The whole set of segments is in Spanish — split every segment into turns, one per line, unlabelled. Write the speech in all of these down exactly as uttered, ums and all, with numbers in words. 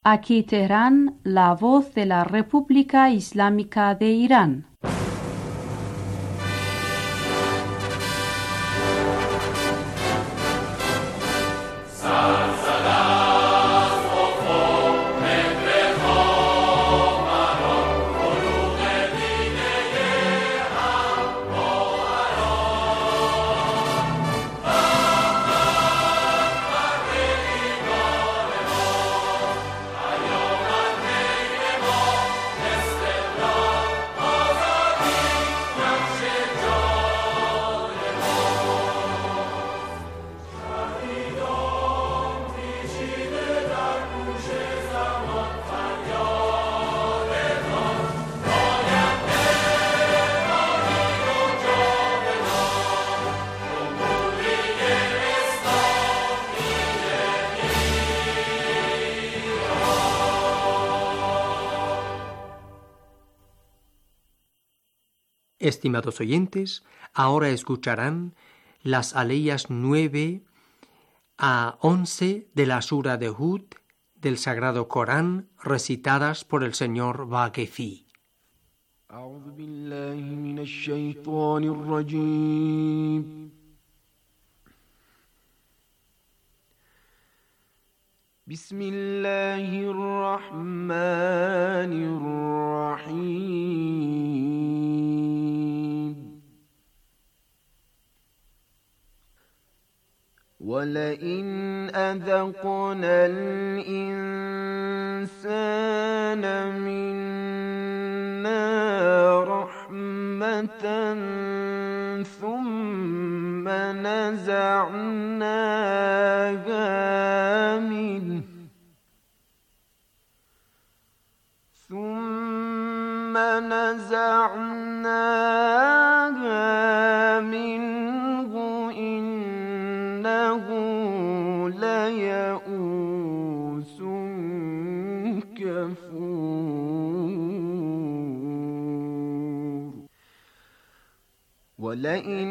Aquí Teherán, la voz de la República Islámica de Irán.
Estimados oyentes, ahora escucharán las aleyas nueve a once de la Sura de Hud del Sagrado Corán, recitadas por el señor Vaquefi.
أعوذ بالله من الشيطان الرجيم بسم الله الرحمن الرحيم ولئن أذقنا الإنسان منا رحمة ثم نزعناها منه ثم نزعناها منه إنه ليئوس كفور ولئن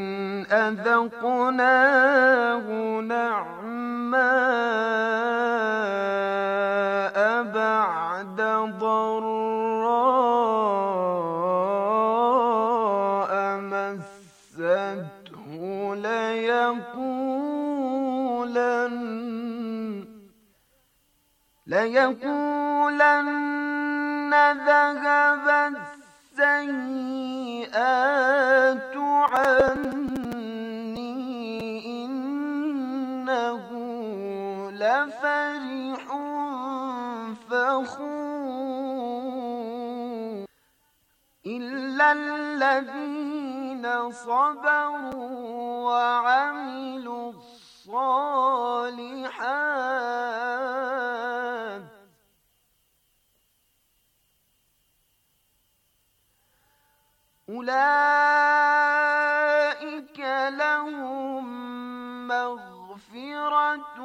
أذقناه نعماء بعد ضراء مسته ليقولن ليقولن ذهب السيئات عني إنه لفرح فخور إلا الذين صبروا وعملوا الصالحات أولئك لهم مغفرة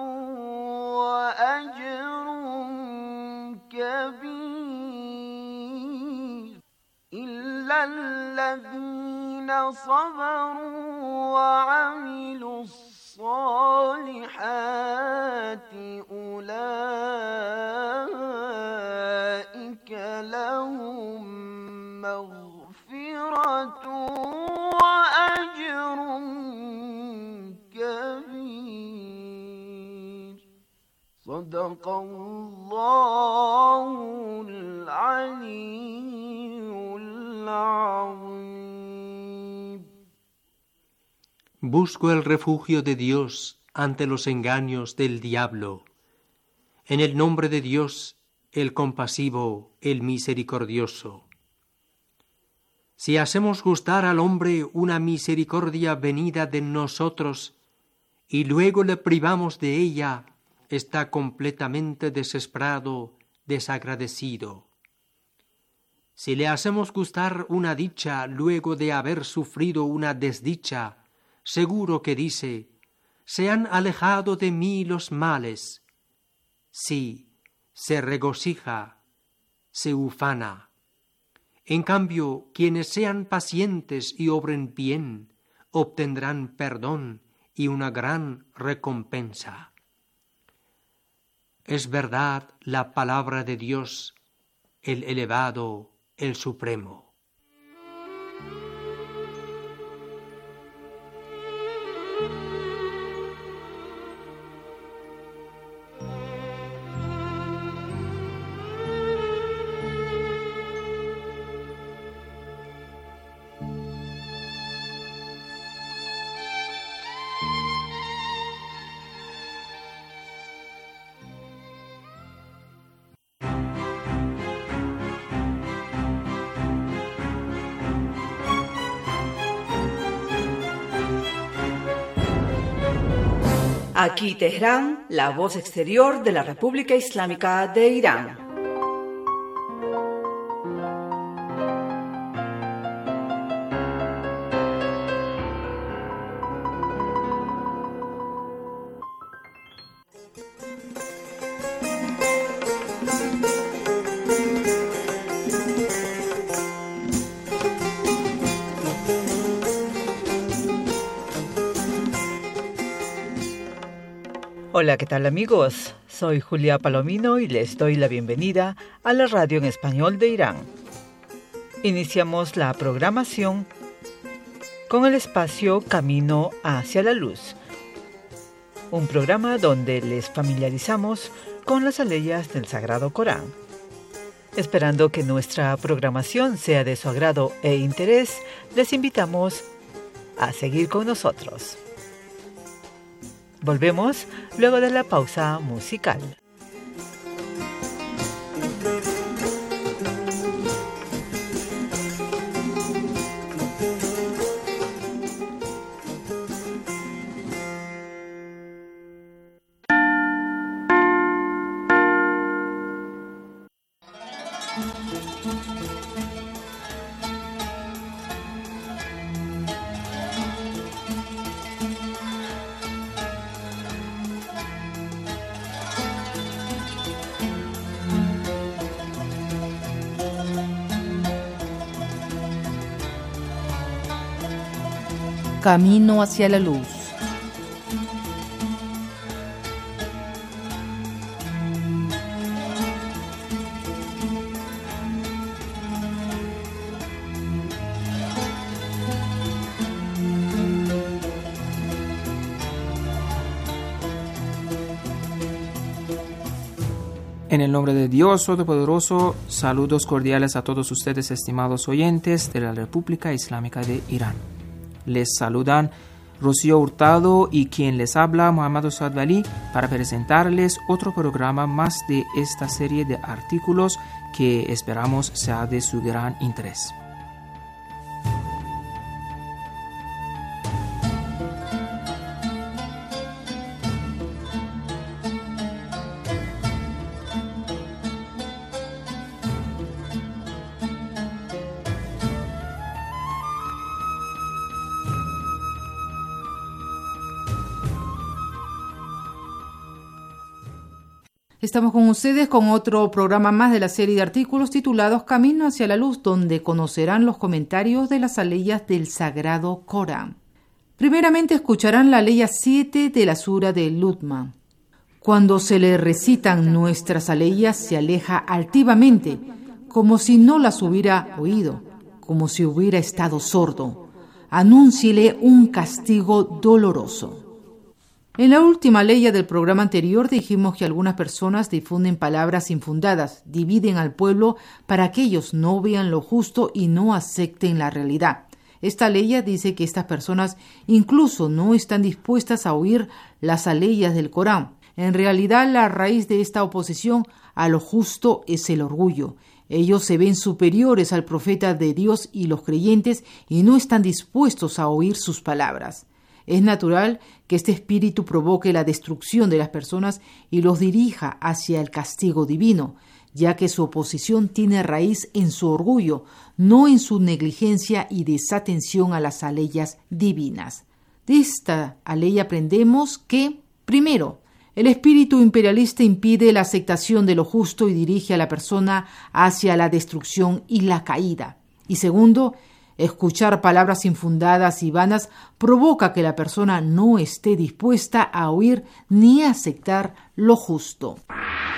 وأجر كبير إلا الذين صبروا وعملوا الصالحات أولئك لهم مغفرة وأجر كبير صدق الله العلي العظيم.
Busco el refugio de Dios ante los engaños del diablo. En el nombre de Dios, el compasivo, el misericordioso. Si hacemos gustar al hombre una misericordia venida de nosotros y luego le privamos de ella, está completamente desesperado, desagradecido. Si le hacemos gustar una dicha luego de haber sufrido una desdicha, seguro que dice: se han alejado de mí los males. Sí, se regocija, se ufana. En cambio, quienes sean pacientes y obren bien, obtendrán perdón y una gran recompensa. es verdad la palabra de Dios, el elevado, el supremo.
Aquí Teherán, la voz exterior de la República Islámica de Irán. Hola, ¿qué tal amigos? Soy Julia Palomino y les doy la bienvenida a la radio en español de Irán. Iniciamos la programación con el espacio Camino hacia la Luz, un programa donde les familiarizamos con las aleyas del Sagrado Corán. Esperando que nuestra programación sea de su agrado e interés, les invitamos a seguir con nosotros. Volvemos luego de la pausa musical.
Camino hacia la luz.
En el nombre de Dios Todopoderoso, saludos cordiales a todos ustedes, estimados oyentes de la República Islámica de Irán. Les saludan Rocío Hurtado y quien les habla, Muhammad Saad Ali, para presentarles otro programa más de esta serie de artículos que esperamos sea de su gran interés.
Estamos con ustedes con otro programa más de la serie de artículos titulados Camino hacia la Luz, donde conocerán los comentarios de las aleyas del Sagrado Corán. Primeramente escucharán la aleya siete de la sura de Luqman. Cuando se le recitan nuestras aleyas, se aleja altivamente, como si no las hubiera oído, como si hubiera estado sordo. Anúnciele un castigo doloroso. En la última aleya del programa anterior dijimos que algunas personas difunden palabras infundadas, dividen al pueblo para que ellos no vean lo justo y no acepten la realidad. Esta aleya dice que estas personas incluso no están dispuestas a oír las aleyas del Corán. En realidad, la raíz de esta oposición a lo justo es el orgullo. Ellos se ven superiores al profeta de Dios y los creyentes y no están dispuestos a oír sus palabras. Es natural que este espíritu provoque la destrucción de las personas y los dirija hacia el castigo divino, ya que su oposición tiene raíz en su orgullo, no en su negligencia y desatención a las aleyas divinas. De esta aleya aprendemos que, primero, el espíritu imperialista impide la aceptación de lo justo y dirige a la persona hacia la destrucción y la caída. Y segundo, escuchar palabras infundadas y vanas provoca que la persona no esté dispuesta a oír ni a aceptar lo justo.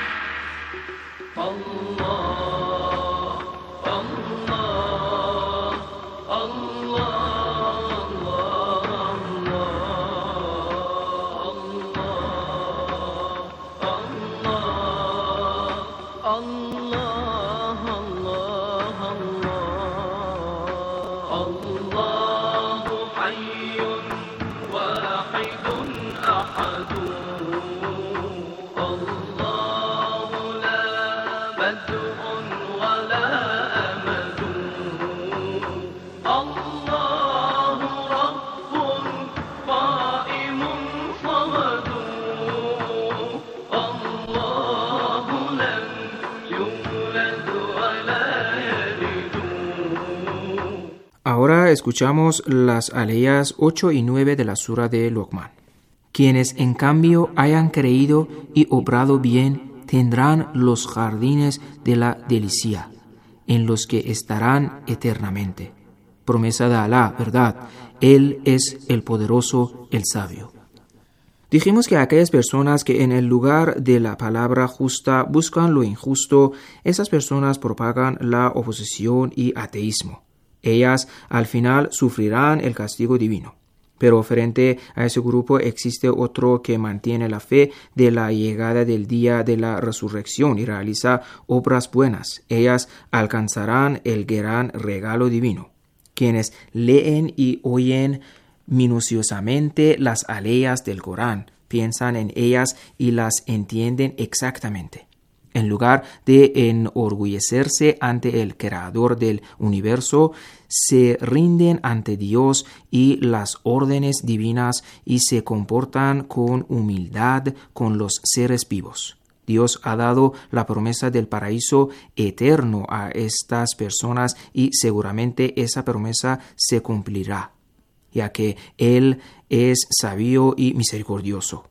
Ahora escuchamos las aleyas ocho y nueve de la sura de Luqman. Quienes en cambio hayan creído y obrado bien tendrán los jardines de la delicia, en los que estarán eternamente. Promesa de Alá, ¿verdad? Él es el poderoso, el sabio. Dijimos que aquellas personas que en el lugar de la palabra justa buscan lo injusto, esas personas propagan la oposición y ateísmo. Ellas al final sufrirán el castigo divino. Pero frente a ese grupo existe otro que mantiene la fe de la llegada del día de la resurrección y realiza obras buenas. Ellas alcanzarán el gran regalo divino. Quienes leen y oyen minuciosamente las aleyas del Corán, piensan en ellas y las entienden exactamente. En lugar de enorgullecerse ante el Creador del universo, se rinden ante Dios y las órdenes divinas y se comportan con humildad con los seres vivos. Dios ha dado la promesa del paraíso eterno a estas personas y seguramente esa promesa se cumplirá, ya que Él es sabio y misericordioso.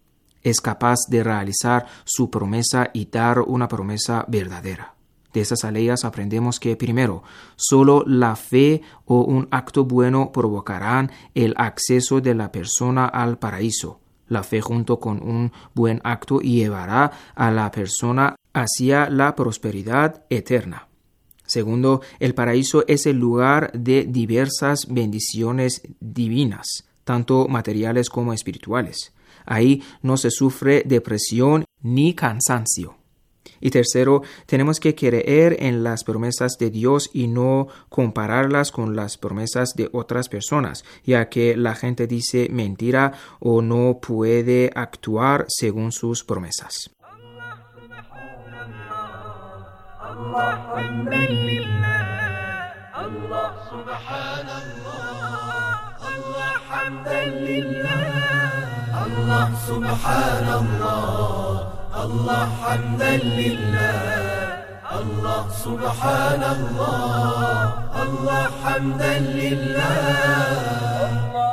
Es capaz de realizar su promesa y dar una promesa verdadera. De esas aleyas aprendemos que, primero, solo la fe o un acto bueno provocarán el acceso de la persona al paraíso. La fe junto con un buen acto llevará a la persona hacia la prosperidad eterna. Segundo, el paraíso es el lugar de diversas bendiciones divinas, tanto materiales como espirituales. Ahí no se sufre depresión ni cansancio. Y tercero, tenemos que creer en las promesas de Dios y no compararlas con las promesas de otras personas, ya que la gente dice mentira o no puede actuar según sus promesas.
Allah subhanallah, Allah hamdan lillah, Allah subhanallah, Allah hamdan lillah.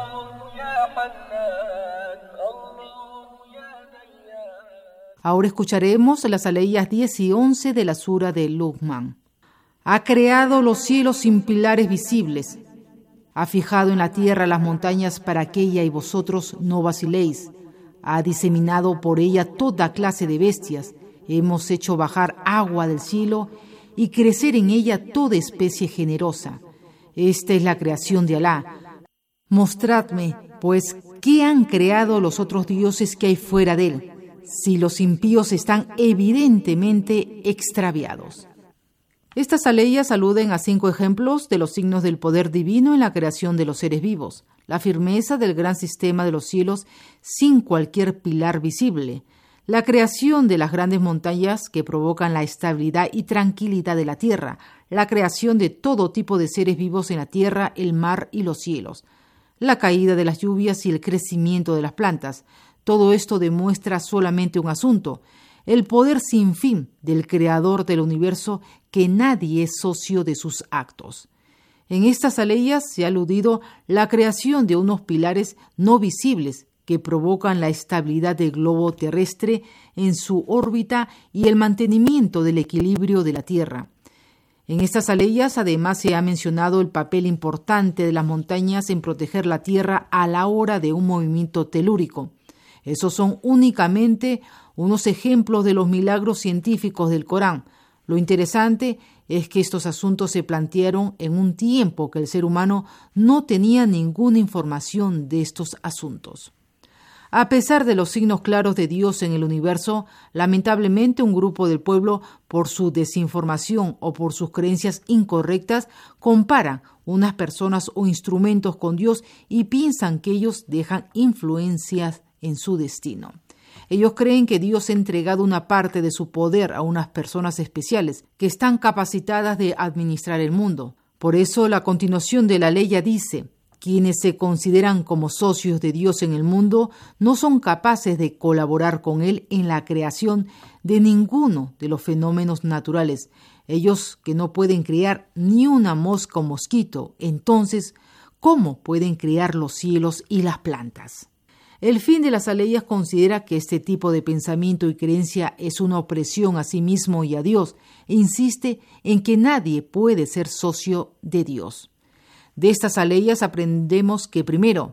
Ahora escucharemos las aleyas diez y once de la sura de Luqman. Ha creado los cielos sin pilares visibles. Ha fijado en la tierra las montañas para que ella y vosotros no vaciléis. Ha diseminado por ella toda clase de bestias. Hemos hecho bajar agua del cielo y crecer en ella toda especie generosa. Esta es la creación de Alá. Mostradme, pues, qué han creado los otros dioses que hay fuera de él, si los impíos están evidentemente extraviados. Estas aleyas aluden a cinco ejemplos de los signos del poder divino en la creación de los seres vivos, la firmeza del gran sistema de los cielos sin cualquier pilar visible, la creación de las grandes montañas que provocan la estabilidad y tranquilidad de la tierra, la creación de todo tipo de seres vivos en la tierra, el mar y los cielos, la caída de las lluvias y el crecimiento de las plantas. Todo esto demuestra solamente un asunto: el poder sin fin del Creador del universo, que nadie es socio de sus actos. En estas aleyas se ha aludido la creación de unos pilares no visibles que provocan la estabilidad del globo terrestre en su órbita y el mantenimiento del equilibrio de la Tierra. En estas aleyas además se ha mencionado el papel importante de las montañas en proteger la Tierra a la hora de un movimiento telúrico. Esos son únicamente unos ejemplos de los milagros científicos del Corán. Lo interesante es que estos asuntos se plantearon en un tiempo que el ser humano no tenía ninguna información de estos asuntos. A pesar de los signos claros de Dios en el universo, lamentablemente un grupo del pueblo, por su desinformación o por sus creencias incorrectas, compara unas personas o instrumentos con Dios y piensan que ellos dejan influencias en su destino. Ellos creen que Dios ha entregado una parte de su poder a unas personas especiales que están capacitadas de administrar el mundo. Por eso la continuación de la ley ya dice: quienes se consideran como socios de Dios en el mundo no son capaces de colaborar con Él en la creación de ninguno de los fenómenos naturales. Ellos que no pueden crear ni una mosca o mosquito, entonces, ¿cómo pueden crear los cielos y las plantas? El fin de las aleyas considera que este tipo de pensamiento y creencia es una opresión a sí mismo y a Dios, e insiste en que nadie puede ser socio de Dios. De estas aleyas aprendemos que, primero,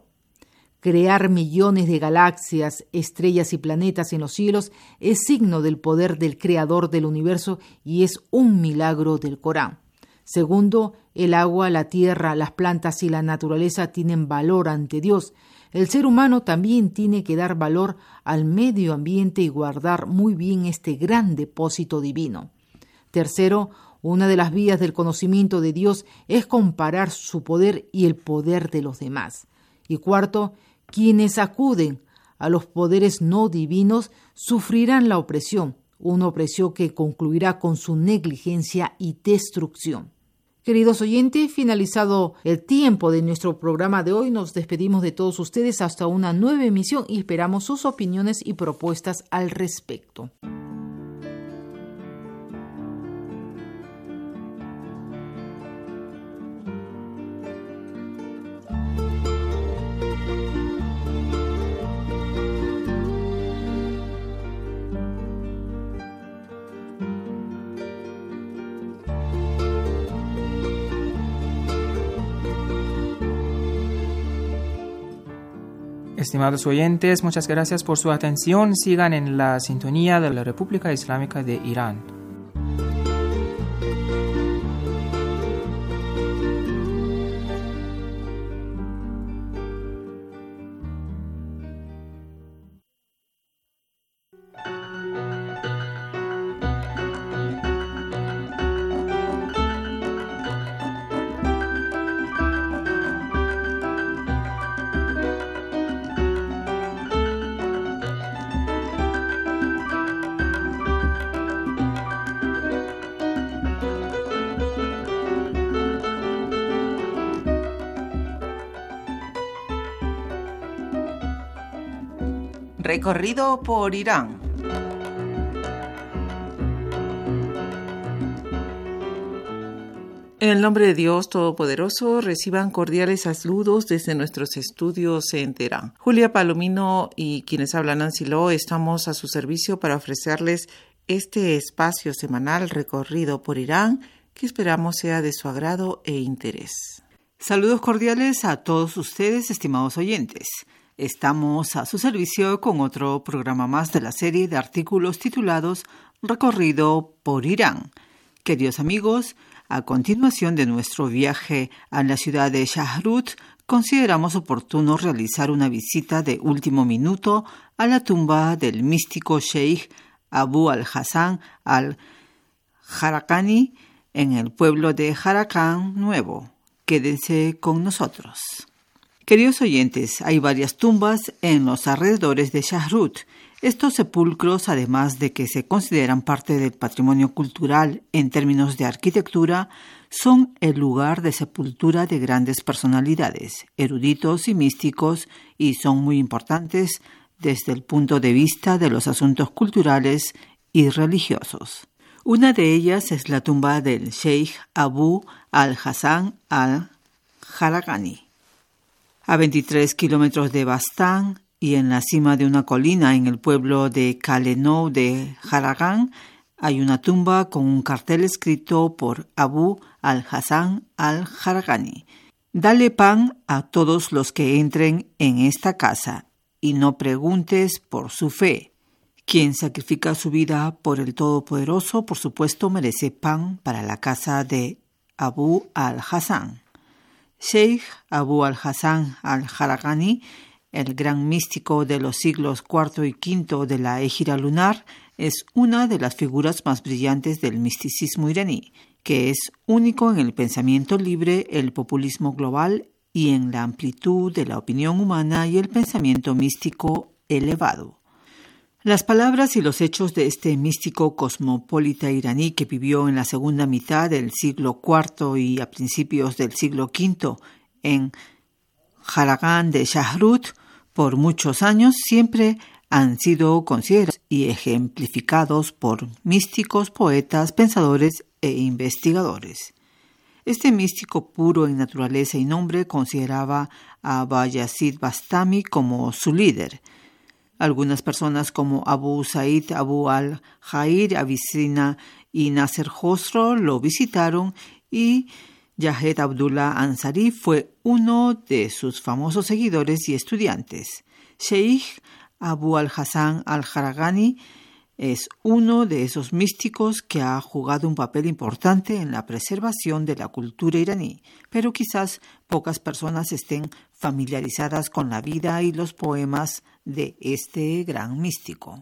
crear millones de galaxias, estrellas y planetas en los cielos es signo del poder del Creador del universo y es un milagro del Corán. Segundo, el agua, la tierra, las plantas y la naturaleza tienen valor ante Dios. El ser humano también tiene que dar valor al medio ambiente y guardar muy bien este gran depósito divino. Tercero, una de las vías del conocimiento de Dios es comparar su poder y el poder de los demás. Y cuarto, quienes acuden a los poderes no divinos sufrirán la opresión, una opresión que concluirá con su negligencia y destrucción. Queridos oyentes, finalizado el tiempo de nuestro programa de hoy, nos despedimos de todos ustedes hasta una nueva emisión y esperamos sus opiniones y propuestas al respecto.
Estimados oyentes, muchas gracias por su atención. Sigan en la sintonía de la República Islámica de Irán.
Recorrido por Irán. En el nombre de Dios Todopoderoso, reciban cordiales saludos desde nuestros estudios en Teherán. Julia Palomino y quienes hablan Nancy Lo estamos a su servicio para ofrecerles este espacio semanal recorrido por Irán que esperamos sea de su agrado e interés. Saludos cordiales a todos ustedes, estimados oyentes. Estamos a su servicio con otro programa más de la serie de artículos titulados Recorrido por Irán. Queridos amigos, a continuación de nuestro viaje a la ciudad de Shahrut, consideramos oportuno realizar una visita de último minuto a la tumba del místico Sheikh Abu al-Hasan al-Harakani en el pueblo de Harakán Nuevo. Quédense con nosotros. Queridos oyentes, hay varias tumbas en los alrededores de Shahrut. Estos sepulcros, además de que se consideran parte del patrimonio cultural en términos de arquitectura, son el lugar de sepultura de grandes personalidades, eruditos y místicos, y son muy importantes desde el punto de vista de los asuntos culturales y religiosos. Una de ellas es la tumba del Sheikh Abu al-Hasan al-Harakani. A veintitrés kilómetros de Bastán y en la cima de una colina en el pueblo de Kalenou de Harakán hay una tumba con un cartel escrito por Abu al-Hasan al-Harakani. Dale pan a todos los que entren en esta casa. y no preguntes por su fe. Quien sacrifica su vida por el Todopoderoso, por supuesto, merece pan para la casa de Abu al-Hasan. Sheikh Abu al-Hasan al-Haragani, el gran místico de los siglos cuarto y quinto de la Égira lunar, es una de las figuras más brillantes del misticismo iraní, que es único en el pensamiento libre, el populismo global y en la amplitud de la opinión humana y el pensamiento místico elevado. Las palabras y los hechos de este místico cosmopolita iraní que vivió en la segunda mitad del siglo cuarto y a principios del siglo quinto en Jaragan de Shahrut por muchos años siempre han sido considerados y ejemplificados por místicos, poetas, pensadores e investigadores. Este místico puro en naturaleza y nombre consideraba a Bayazid Bastami como su líder. Algunas personas como Abu Said Abu al-Jair Avicenna y Nasser Khosrow lo visitaron y Yahed Abdullah Ansari fue uno de sus famosos seguidores y estudiantes. Sheikh Abu al-Hasan al-Haragani es uno de esos místicos que ha jugado un papel importante en la preservación de la cultura iraní, pero quizás pocas personas estén familiarizadas con la vida y los poemas de este gran místico.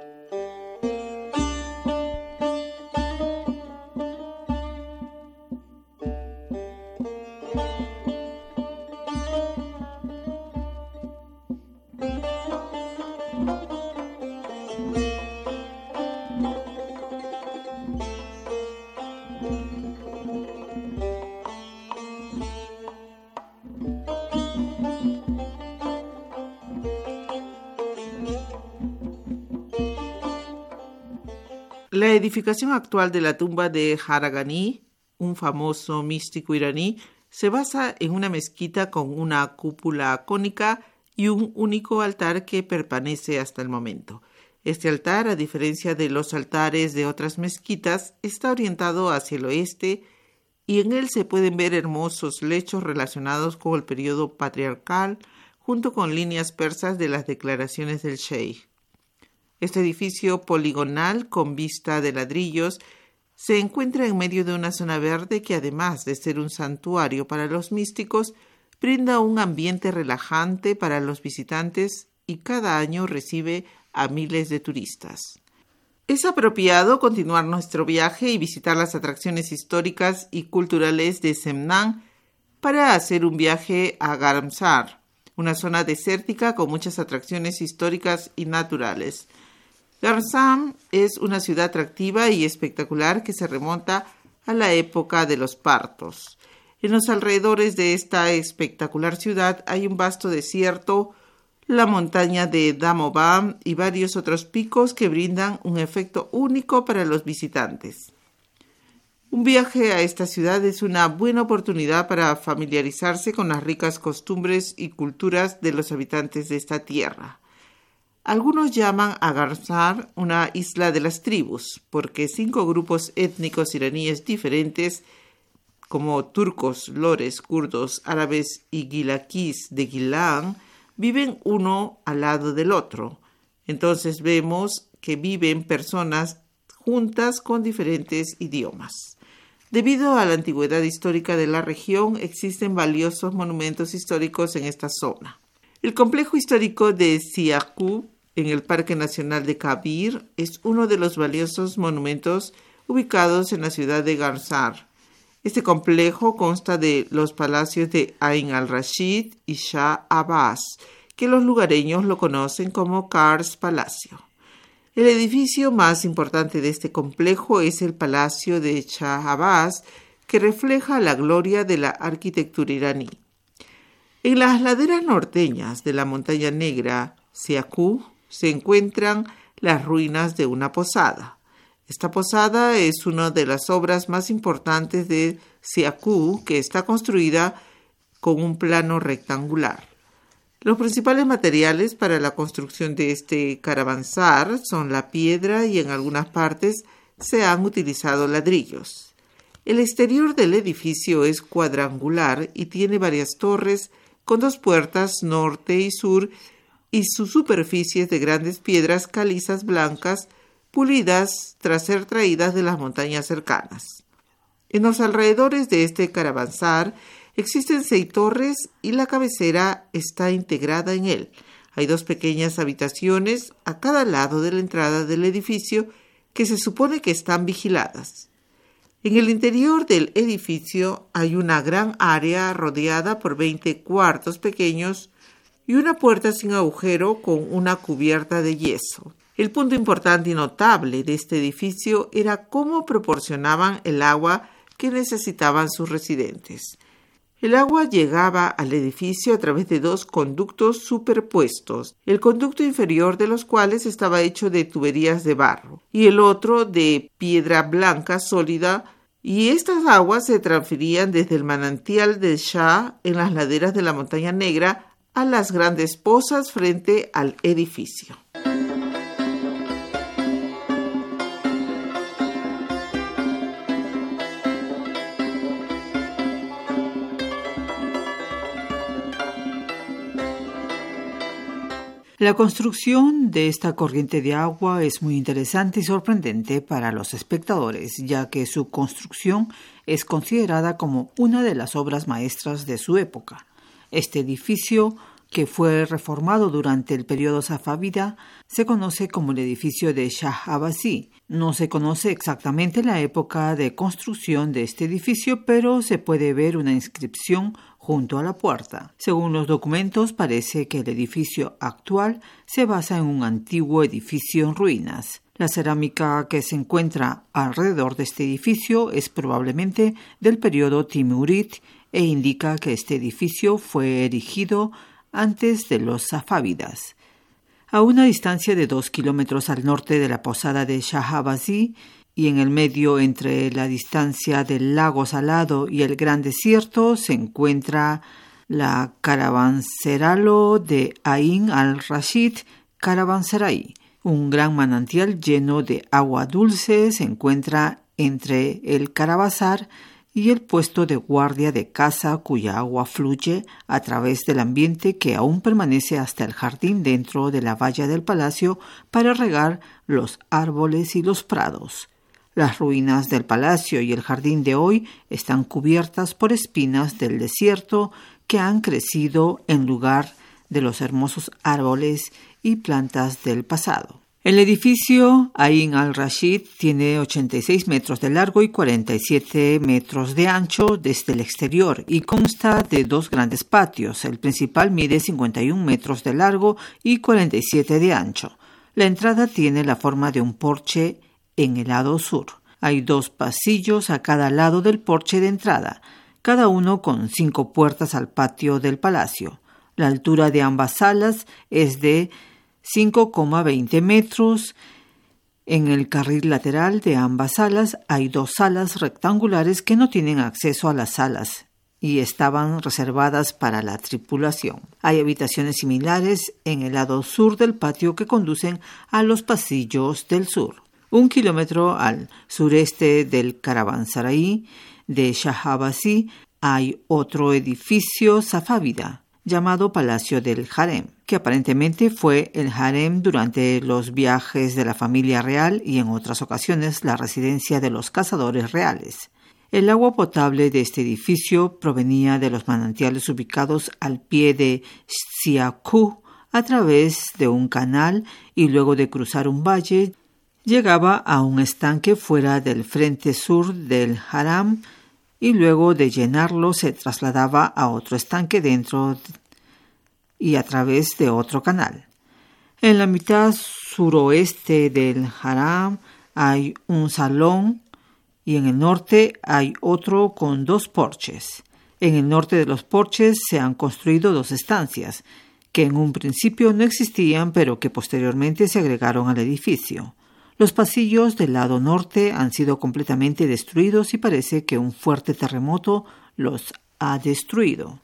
La edificación actual de la tumba de Haragani, un famoso místico iraní, se basa en una mezquita con una cúpula cónica y un único altar que permanece hasta el momento. Este altar, a diferencia de los altares de otras mezquitas, está orientado hacia el oeste y en él se pueden ver hermosos lechos relacionados con el periodo patriarcal, junto con líneas persas de las declaraciones del sheikh. Este edificio poligonal con vista de ladrillos se encuentra en medio de una zona verde que, además de ser un santuario para los místicos, brinda un ambiente relajante para los visitantes y cada año recibe a miles de turistas. Es apropiado continuar nuestro viaje y visitar las atracciones históricas y culturales de Semnan para hacer un viaje a Garmsar, una zona desértica con muchas atracciones históricas y naturales. Garmsar es una ciudad atractiva y espectacular que se remonta a la época de los partos. En los alrededores de esta espectacular ciudad hay un vasto desierto, la montaña de Damobam y varios otros picos que brindan un efecto único para los visitantes. Un viaje a esta ciudad es una buena oportunidad para familiarizarse con las ricas costumbres y culturas de los habitantes de esta tierra. Algunos llaman a Garmsar una isla de las tribus, porque cinco grupos étnicos iraníes diferentes, como turcos, lores, kurdos, árabes y gilaquís de Gilán, viven uno al lado del otro. Entonces vemos que viven personas juntas con diferentes idiomas. Debido a la antigüedad histórica de la región, existen valiosos monumentos históricos en esta zona. El complejo histórico de Siaku, en el Parque Nacional de Kabir, es uno de los valiosos monumentos ubicados en la ciudad de Garmsar. Este complejo consta de los palacios de Ain al-Rashid y Shah Abbas, que los lugareños lo conocen como Kars Palacio. El edificio más importante de este complejo es el Palacio de Shah Abbas, que refleja la gloria de la arquitectura iraní. En las laderas norteñas de la Montaña Negra, Siaku, se encuentran las ruinas de una posada. Esta posada es una de las obras más importantes de Siaku, que está construida con un plano rectangular. Los principales materiales para la construcción de este caravansar son la piedra y en algunas partes se han utilizado ladrillos. El exterior del edificio es cuadrangular y tiene varias torres con dos puertas norte y sur y su superficie es de grandes piedras calizas blancas pulidas tras ser traídas de las montañas cercanas. En los alrededores de este caravansar existen seis torres y la cabecera está integrada en él. Hay dos pequeñas habitaciones a cada lado de la entrada del edificio que se supone que están vigiladas. En el interior del edificio hay una gran área rodeada por veinte cuartos pequeños y una puerta sin agujero con una cubierta de yeso. El punto importante y notable de este edificio era cómo proporcionaban el agua que necesitaban sus residentes. El agua llegaba al edificio a través de dos conductos superpuestos, el conducto inferior de los cuales estaba hecho de tuberías de barro y el otro de piedra blanca sólida, y estas aguas se transferían desde el manantial del Shah en las laderas de la Montaña Negra a las grandes pozas frente al edificio.
La construcción de esta corriente de agua es muy interesante y sorprendente para los espectadores, ya que su construcción es considerada como una de las obras maestras de su época. Este edificio, que fue reformado durante el periodo safávida, se conoce como el edificio de Shah Abbasi. No se conoce exactamente la época de construcción de este edificio, pero se puede ver una inscripción junto a la puerta. Según los documentos, parece que el edificio actual se basa en un antiguo edificio en ruinas. La cerámica que se encuentra alrededor de este edificio es probablemente del periodo Timurid e indica que este edificio fue erigido antes de los safávidas. A una distancia de dos kilómetros al norte de la posada de Shah Abbasi y en el medio entre la distancia del lago Salado y el Gran Desierto se encuentra la caravanseralo de Ain al-Rashid Caravanserai. Un gran manantial lleno de agua dulce se encuentra entre el caravasar y el puesto de guardia de caza cuya agua fluye a través del ambiente que aún permanece hasta el jardín dentro de la valla del palacio para regar los árboles y los prados. Las ruinas del palacio y el jardín de hoy están cubiertas por espinas del desierto que han crecido en lugar de los hermosos árboles y plantas del pasado. El edificio Ain al-Rashid tiene ochenta y seis metros de largo y cuarenta y siete metros de ancho desde el exterior y consta de dos grandes patios. El principal mide cincuenta y un metros de largo y cuarenta y siete de ancho. La entrada tiene la forma de un porche en el lado sur. Hay dos pasillos a cada lado del porche de entrada, cada uno con cinco puertas al patio del palacio. La altura de ambas salas es de cinco coma veinte metros. En el carril lateral de ambas salas hay dos salas rectangulares que no tienen acceso a las salas y estaban reservadas para la tripulación. Hay habitaciones similares en el lado sur del patio que conducen a los pasillos del sur. Un kilómetro al sureste del caravansarai de Shah Abbasi hay otro edificio safávida llamado Palacio del Harem, que aparentemente fue el harem durante los viajes de la familia real y en otras ocasiones la residencia de los cazadores reales. El agua potable de este edificio provenía de los manantiales ubicados al pie de Xiaku a través de un canal y luego de cruzar un valle llegaba a un estanque fuera del frente sur del haram y luego de llenarlo se trasladaba a otro estanque dentro y a través de otro canal. En la mitad suroeste del haram hay un salón y en el norte hay otro con dos porches. En el norte de los porches se han construido dos estancias, que en un principio no existían pero que posteriormente se agregaron al edificio. Los pasillos del lado norte han sido completamente destruidos y parece que un fuerte terremoto los ha destruido.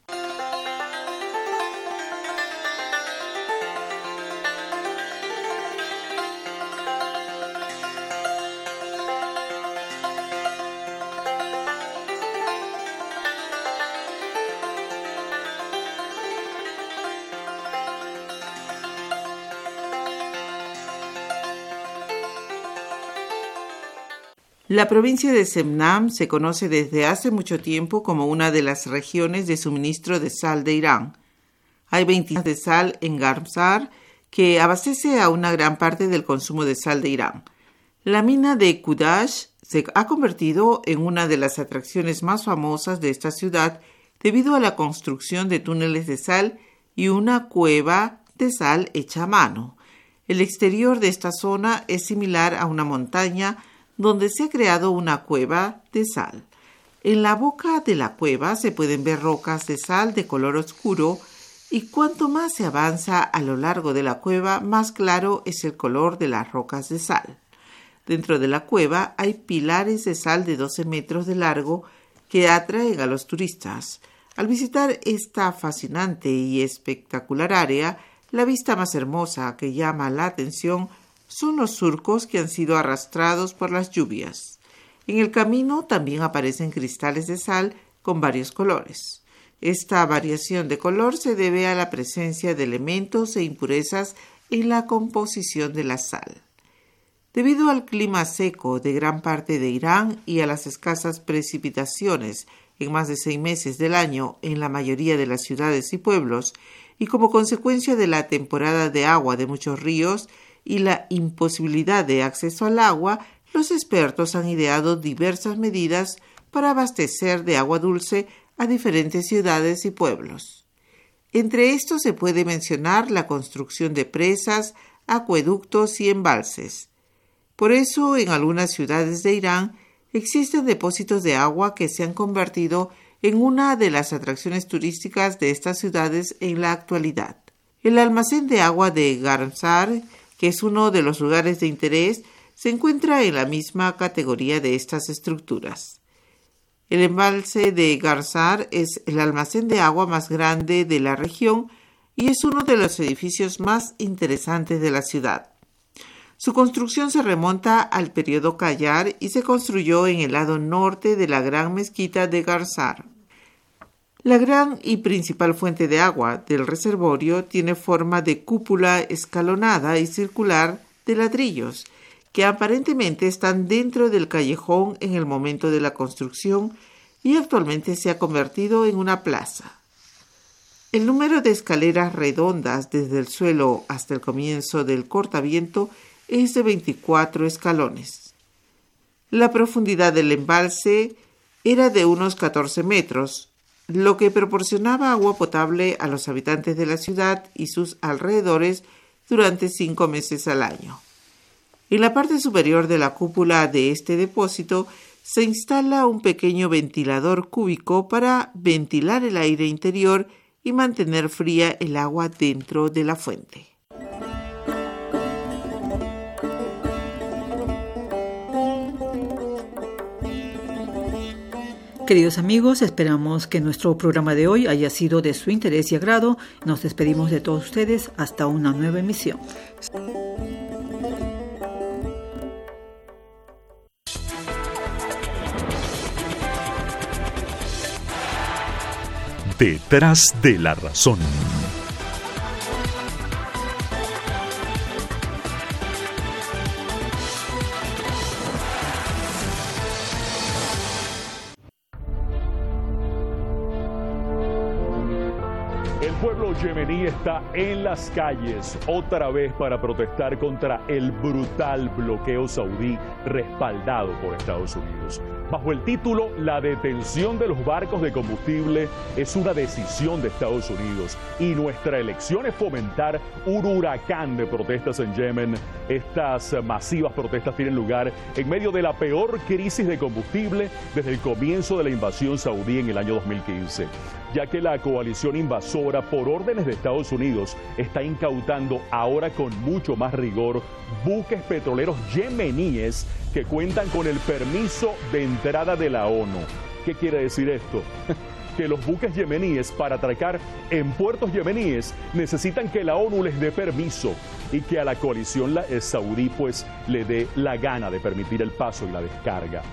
La provincia de Semnam se conoce desde hace mucho tiempo como una de las regiones de suministro de sal de Irán. Hay veintinas de sal en Garmsar, que abastece a una gran parte del consumo de sal de Irán. La mina de Kudash se ha convertido en una de las atracciones más famosas de esta ciudad debido a la construcción de túneles de sal y una cueva de sal hecha a mano. El exterior de esta zona es similar a una montaña donde se ha creado una cueva de sal. En la boca de la cueva se pueden ver rocas de sal de color oscuro y cuanto más se avanza a lo largo de la cueva, más claro es el color de las rocas de sal. Dentro de la cueva hay pilares de sal de doce metros de largo que atraen a los turistas. Al visitar esta fascinante y espectacular área, la vista más hermosa que llama la atención son los surcos que han sido arrastrados por las lluvias. En el camino también aparecen cristales de sal con varios colores. Esta variación de color se debe a la presencia de elementos e impurezas en la composición de la sal. Debido al clima seco de gran parte de Irán y a las escasas precipitaciones en más de seis meses del año en la mayoría de las ciudades y pueblos, y como consecuencia de la temporada de agua de muchos ríos y la imposibilidad de acceso al agua, los expertos han ideado diversas medidas para abastecer de agua dulce a diferentes ciudades y pueblos. Entre estos se puede mencionar la construcción de presas, acueductos y embalses. Por eso, en algunas ciudades de Irán existen depósitos de agua que se han convertido en una de las atracciones turísticas de estas ciudades en la actualidad. El almacén de agua de Garmsar, que es uno de los lugares de interés, se encuentra en la misma categoría de estas estructuras. El embalse de Garmsar es el almacén de agua más grande de la región y es uno de los edificios más interesantes de la ciudad. Su construcción se remonta al periodo Qajar y se construyó en el lado norte de la gran mezquita de Garmsar. La gran y principal fuente de agua del reservorio tiene forma de cúpula escalonada y circular de ladrillos, que aparentemente están dentro del callejón en el momento de la construcción y actualmente se ha convertido en una plaza. El número de escaleras redondas desde el suelo hasta el comienzo del cortaviento es de veinticuatro escalones. La profundidad del embalse era de unos catorce metros, lo que proporcionaba agua potable a los habitantes de la ciudad y sus alrededores durante cinco meses al año. En la parte superior de la cúpula de este depósito se instala un pequeño ventilador cúbico para ventilar el aire interior y mantener fría el agua dentro de la fuente.
Queridos amigos, esperamos que nuestro programa de hoy haya sido de su interés y agrado. Nos despedimos de todos ustedes hasta una nueva emisión.
Detrás de la razón.
El pueblo yemení está en las calles otra vez para protestar contra el brutal bloqueo saudí respaldado por Estados Unidos. Bajo el título La detención de los barcos de combustible es una decisión de Estados Unidos y nuestra elección es fomentar un huracán de protestas en Yemen. Estas masivas protestas tienen lugar en medio de la peor crisis de combustible desde el comienzo de la invasión saudí en el año dos mil quince, ya que la coalición invasora, por órdenes de Estados Unidos, está incautando ahora con mucho más rigor buques petroleros yemeníes que cuentan con el permiso de entrada de la ONU. ¿Qué quiere decir esto? Que los buques yemeníes para atracar en puertos yemeníes necesitan que la ONU les dé permiso y que a la coalición la, eh, saudí pues le dé la gana de permitir el paso y la descarga.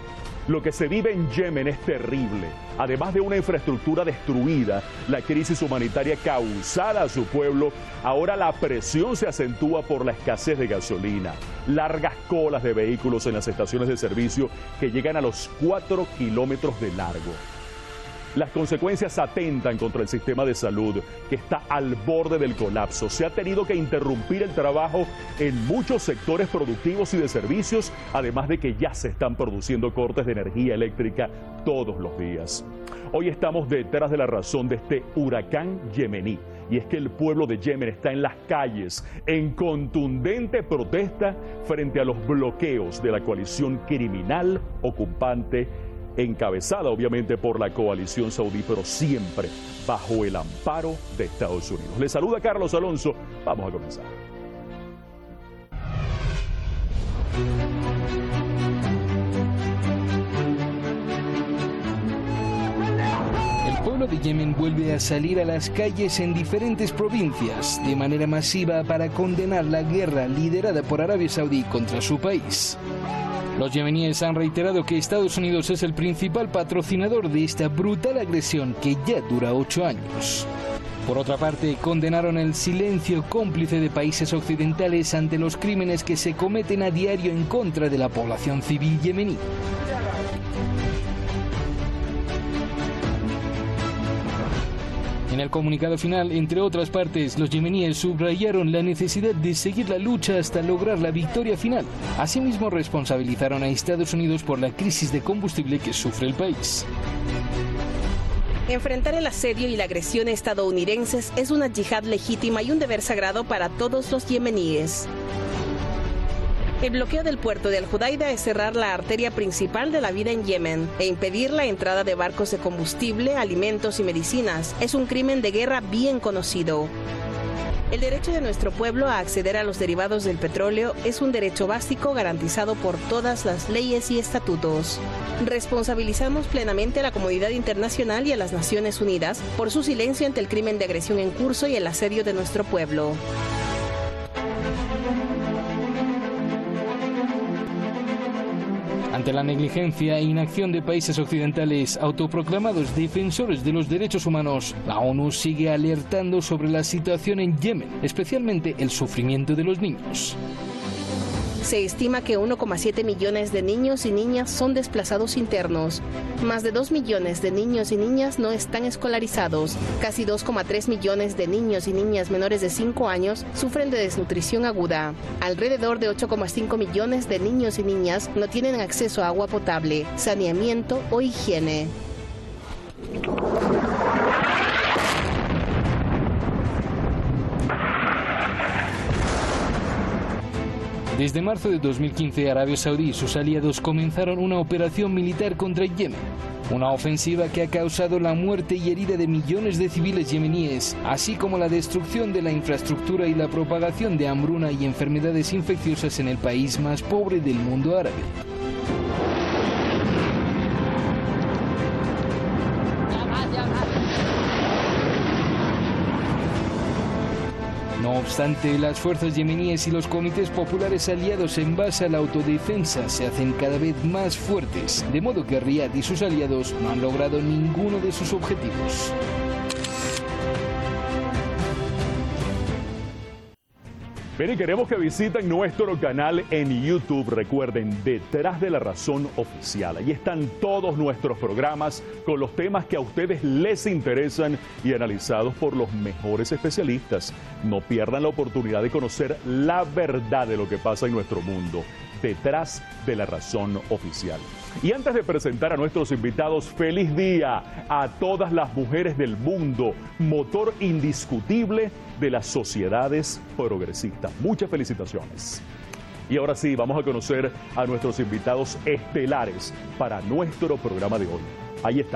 Lo que se vive en Yemen es terrible. Además de una infraestructura destruida, la crisis humanitaria causada a su pueblo, ahora la presión se acentúa por la escasez de gasolina. Largas colas de vehículos en las estaciones de servicio que llegan a los cuatro kilómetros de largo. Las consecuencias atentan contra el sistema de salud, que está al borde del colapso. Se ha tenido que interrumpir el trabajo en muchos sectores productivos y de servicios, además de que ya se están produciendo cortes de energía eléctrica todos los días. Hoy estamos detrás de la razón de este huracán yemení, y es que el pueblo de Yemen está en las calles en contundente protesta frente a los bloqueos de la coalición criminal ocupante, encabezada obviamente por la coalición saudí, pero siempre bajo el amparo de Estados Unidos. Les saluda Carlos Alonso. Vamos a comenzar.
El pueblo de Yemen vuelve a salir a las calles en diferentes provincias de manera masiva para condenar la guerra liderada por Arabia Saudí contra su país. Los yemeníes han reiterado que Estados Unidos es el principal patrocinador de esta brutal agresión que ya dura ocho años. Por otra parte, condenaron el silencio cómplice de países occidentales ante los crímenes que se cometen a diario en contra de la población civil yemení. En el comunicado final, entre otras partes, los yemeníes subrayaron la necesidad de seguir la lucha hasta lograr la victoria final. Asimismo, responsabilizaron a Estados Unidos por la crisis de combustible que sufre el país.
Enfrentar el asedio y la agresión estadounidenses es una yihad legítima y un deber sagrado para todos los yemeníes. El bloqueo del puerto de Al-Judaida es cerrar la arteria principal de la vida en Yemen e impedir la entrada de barcos de combustible, alimentos y medicinas. Es un crimen de guerra bien conocido. El derecho de nuestro pueblo a acceder a los derivados del petróleo es un derecho básico garantizado por todas las leyes y estatutos. Responsabilizamos plenamente a la comunidad internacional y a las Naciones Unidas por su silencio ante el crimen de agresión en curso y el asedio de nuestro pueblo.
Ante la negligencia e inacción de países occidentales autoproclamados defensores de los derechos humanos, la ONU sigue alertando sobre la situación en Yemen, especialmente el sufrimiento de los niños.
Se estima que uno coma siete millones de niños y niñas son desplazados internos. Más de dos millones de niños y niñas no están escolarizados. Casi dos coma tres millones de niños y niñas menores de cinco años sufren de desnutrición aguda. Alrededor de ocho coma cinco millones de niños y niñas no tienen acceso a agua potable, saneamiento o higiene.
Desde marzo de dos mil quince, Arabia Saudí y sus aliados comenzaron una operación militar contra Yemen. Una ofensiva que ha causado la muerte y herida de millones de civiles yemeníes, así como la destrucción de la infraestructura y la propagación de hambruna y enfermedades infecciosas en el país más pobre del mundo árabe. No obstante, las fuerzas yemeníes y los comités populares aliados en base a la autodefensa se hacen cada vez más fuertes, de modo que Riad y sus aliados no han logrado ninguno de sus objetivos.
Bien, y queremos que visiten nuestro canal en YouTube. Recuerden, Detrás de la Razón Oficial. Ahí están todos nuestros programas con los temas que a ustedes les interesan y analizados por los mejores especialistas. No pierdan la oportunidad de conocer la verdad de lo que pasa en nuestro mundo. Detrás de la Razón Oficial. Y antes de presentar a nuestros invitados, feliz día a todas las mujeres del mundo, motor indiscutible de las sociedades progresistas. Muchas felicitaciones. Y ahora sí, vamos a conocer a nuestros invitados estelares para nuestro programa de hoy. Ahí están.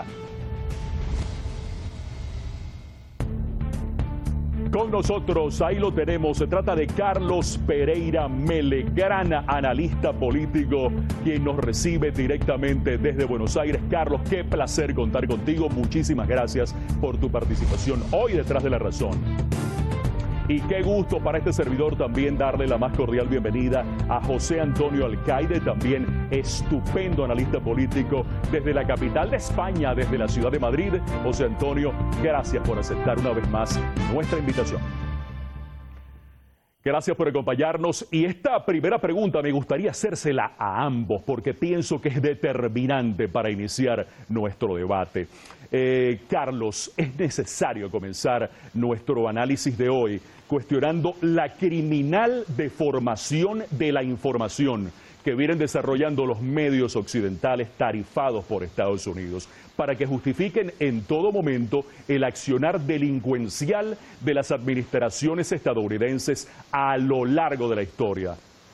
Con nosotros, ahí lo tenemos, se trata de Carlos Pereira Mele, gran analista político, quien nos recibe directamente desde Buenos Aires. Carlos, qué placer contar contigo, muchísimas gracias por tu participación hoy Detrás de la Razón. Y qué gusto para este servidor también darle la más cordial bienvenida a José Antonio Alcaide, también estupendo analista político desde la capital de España, desde la ciudad de Madrid. José Antonio, gracias por aceptar una vez más nuestra invitación. Gracias por acompañarnos. Y esta primera pregunta me gustaría hacérsela a ambos porque pienso que es determinante para iniciar nuestro debate. Eh, Carlos, es necesario comenzar nuestro análisis de hoy cuestionando la criminal deformación de la información que vienen desarrollando los medios occidentales tarifados por Estados Unidos para que justifiquen en todo momento el accionar delincuencial de las administraciones estadounidenses a lo largo de la historia.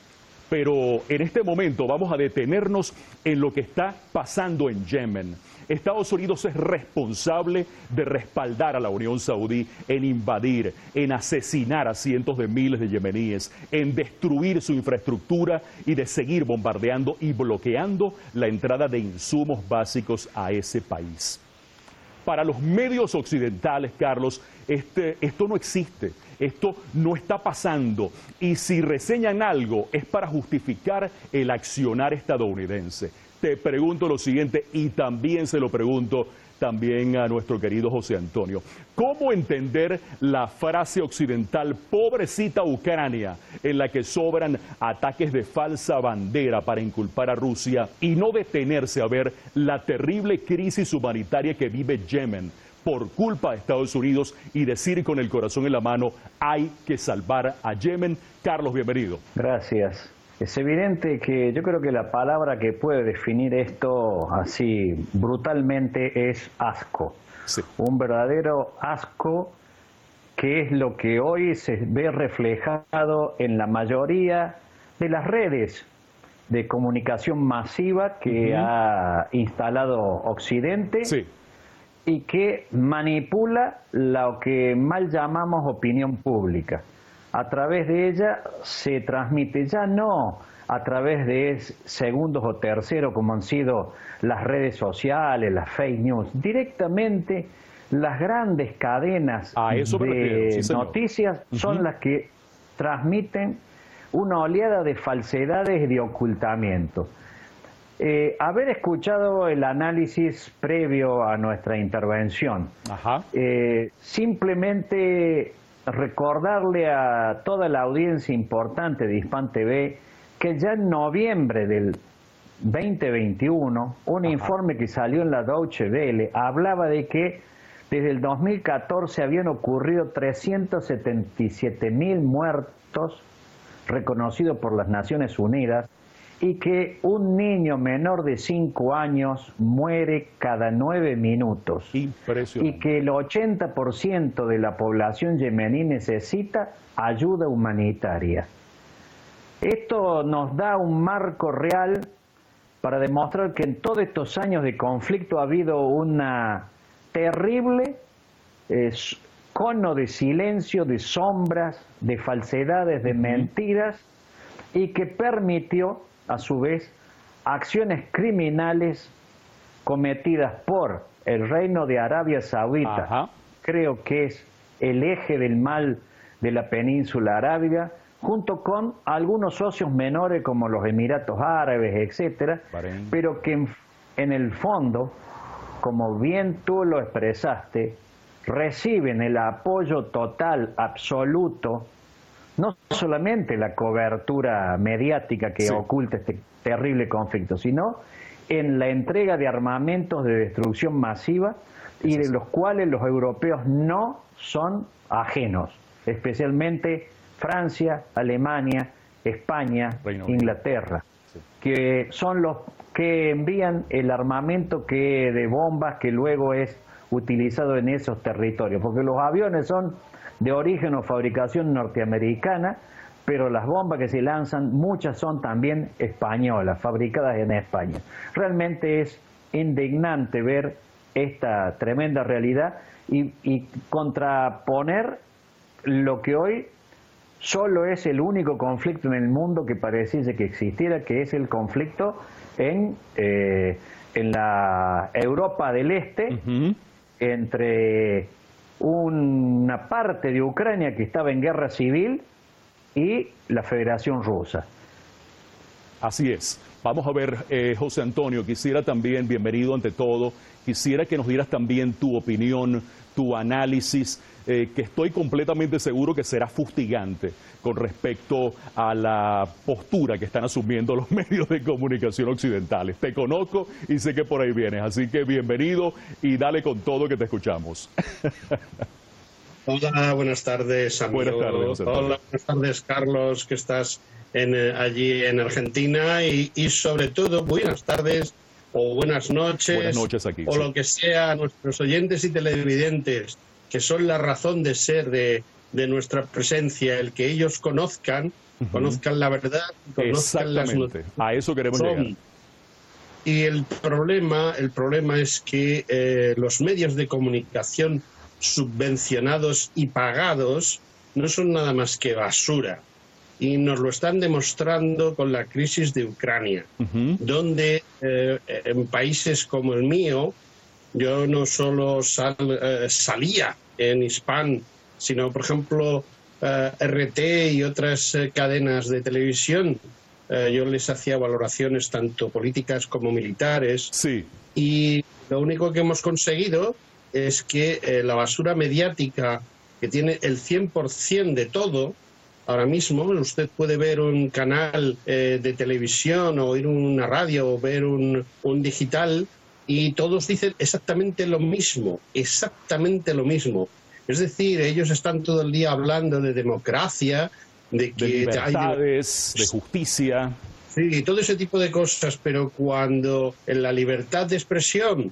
Pero en este momento vamos a detenernos en lo que está pasando en Yemen. Estados Unidos es responsable de respaldar a la Unión Saudí en invadir, en asesinar a cientos de miles de yemeníes, en destruir su infraestructura y de seguir bombardeando y bloqueando la entrada de insumos básicos a ese país. Para los medios occidentales, Carlos, este, esto no existe, esto no está pasando. Y si reseñan algo es para justificar el accionar estadounidense. Te pregunto lo siguiente y también se lo pregunto también a nuestro querido José Antonio. ¿Cómo entender la frase occidental pobrecita Ucrania en la que sobran ataques de falsa bandera para inculpar a Rusia y no detenerse a ver la terrible crisis humanitaria que vive Yemen por culpa de Estados Unidos y decir con el corazón en la mano hay que salvar a Yemen? Carlos, bienvenido.
Gracias. Es evidente que yo creo que la palabra que puede definir esto así brutalmente es asco. Sí. Un verdadero asco que es lo que hoy se ve reflejado en la mayoría de las redes de comunicación masiva que uh-huh. ha instalado Occidente sí. y que manipula lo que mal llamamos opinión pública. A través de ella se transmite ya no a través de segundos o terceros como han sido las redes sociales, las fake news, directamente las grandes cadenas de sí, noticias uh-huh. son las que transmiten una oleada de falsedades y de ocultamiento. Eh, haber escuchado el análisis previo a nuestra intervención, Ajá. Eh, simplemente recordarle a toda la audiencia importante de Hispan T V que ya en noviembre del veinte veintiuno, un Ajá. informe que salió en la Deutsche Welle hablaba de que desde el dos mil catorce habían ocurrido trescientos setenta y siete mil muertos reconocidos por las Naciones Unidas y que un niño menor de cinco años muere cada nueve minutos. Impresionante. Y que el ochenta por ciento de la población yemení necesita ayuda humanitaria. Esto nos da un marco real para demostrar que en todos estos años de conflicto ha habido una terrible eh, cono de silencio, de sombras, de falsedades, de mentiras, y que permitió a su vez acciones criminales cometidas por el Reino de Arabia Saudita. Ajá. Creo que es el eje del mal de la península arábiga, junto con algunos socios menores como los Emiratos Árabes, etcétera, Bahrein. Pero que en, en el fondo, como bien tú lo expresaste, reciben el apoyo total, absoluto, no solamente la cobertura mediática que sí. oculta este terrible conflicto, sino en la entrega de armamentos de destrucción masiva y de los cuales los europeos no son ajenos, especialmente Francia, Alemania, España, Reino Inglaterra, sí. que son los que envían el armamento que de bombas que luego es utilizado en esos territorios, porque los aviones son de origen o fabricación norteamericana, pero las bombas que se lanzan, muchas son también españolas, fabricadas en España. Realmente es indignante ver esta tremenda realidad y, y contraponer lo que hoy solo es el único conflicto en el mundo que pareciese que existiera, que es el conflicto en, eh, en la Europa del Este, uh-huh. entre una parte de Ucrania que estaba en guerra civil y la Federación Rusa.
Así es. Vamos a ver, eh, José Antonio, quisiera también, bienvenido ante todo, quisiera que nos dieras también tu opinión, tu análisis, eh, que estoy completamente seguro que será fustigante con respecto a la postura que están asumiendo los medios de comunicación occidentales. Te conozco y sé que por ahí vienes, así que bienvenido y dale con todo que te escuchamos.
Hola, buenas tardes, amigo.
Buenas tardes, José Antonio.
Hola, buenas tardes, Carlos, que estás en, eh, allí en Argentina y, y sobre todo buenas tardes o buenas noches,
buenas noches aquí,
o
sí.
lo que sea a nuestros oyentes y televidentes, que son la razón de ser de, de nuestra presencia, el que ellos conozcan, uh-huh. conozcan la verdad, conozcan las noticias.
A eso queremos llegar.
Y el problema, el problema es que eh, los medios de comunicación subvencionados y pagados no son nada más que basura. Y nos lo están demostrando con la crisis de Ucrania, uh-huh. donde eh, en países como el mío, yo no solo sal, eh, salía en Hispan, sino, por ejemplo, eh, R T y otras eh, cadenas de televisión, eh, yo les hacía valoraciones tanto políticas como militares.
Sí.
Y lo único que hemos conseguido es que eh, la basura mediática, que tiene el cien por ciento de todo, ahora mismo usted puede ver un canal eh, de televisión o oír una radio o ver un, un digital y todos dicen exactamente lo mismo, exactamente lo mismo. Es decir, ellos están todo el día hablando de democracia, de que
de libertades,
hay
de justicia.
Sí, todo ese tipo de cosas, pero cuando la libertad de expresión